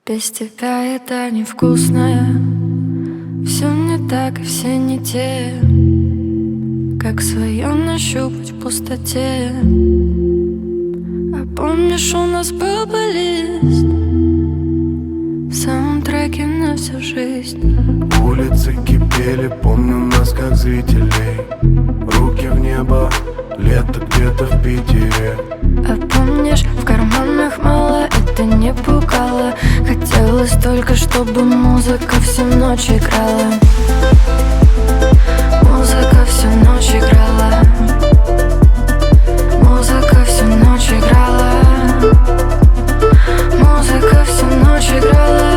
Без тебя еда невкусная, все не так и все не те, как свое нащупать в пустоте. А помнишь, у нас был плейлист, саундтреки на всю жизнь. Улицы кипели, помню нас как зрителей. Руки в небо, лето где-то в Питере. А помнишь, в карманах мало, это не пугало. Хотелось только, чтобы музыка всю ночь играла. Музыка всю ночь играла. Музыка всю ночь играла. Музыка всю ночь играла.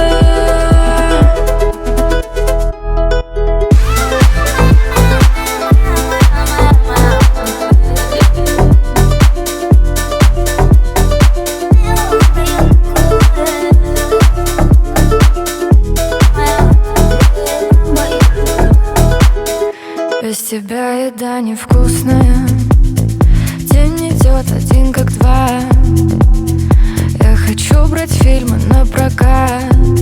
Без тебя еда невкусная, день идет один как два. Я хочу брать фильмы на прокат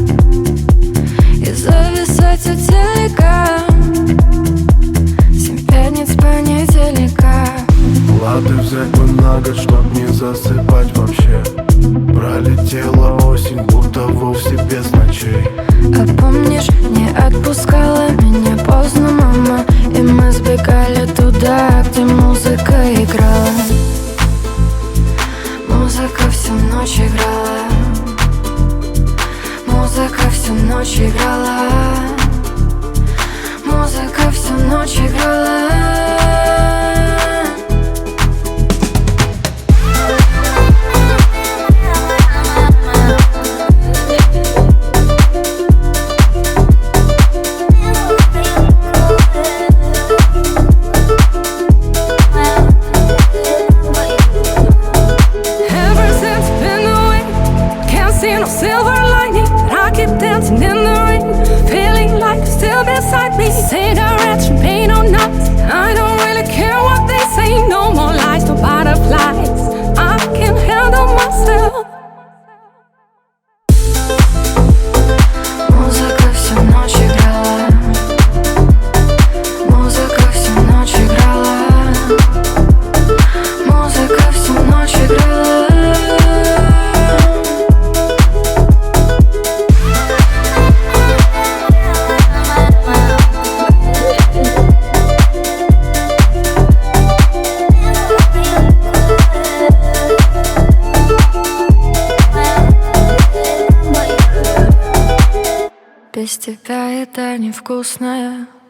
и зависать у телека 7 пятниц понедельника. Лады взять бы на год, чтоб не засыпать вообще. Пролетела осень, будто вовсе без ночей. А помнишь, не отпускала меня поздно мама, и мы сбегали туда, где музыка играла. Музыка всю ночь играла. Музыка всю ночь играла. Музыка всю ночь играла. No silver lining, but I keep dancing in the rain, feeling like you're still beside me. Cigarettes, champagne or not, I don't really care what they say. No more lies, no butterflies, I can handle myself. Музыка всю ночь играла. Музыка всю ночь играла. Музыка всю ночь играла. Без тебя еда невкусная.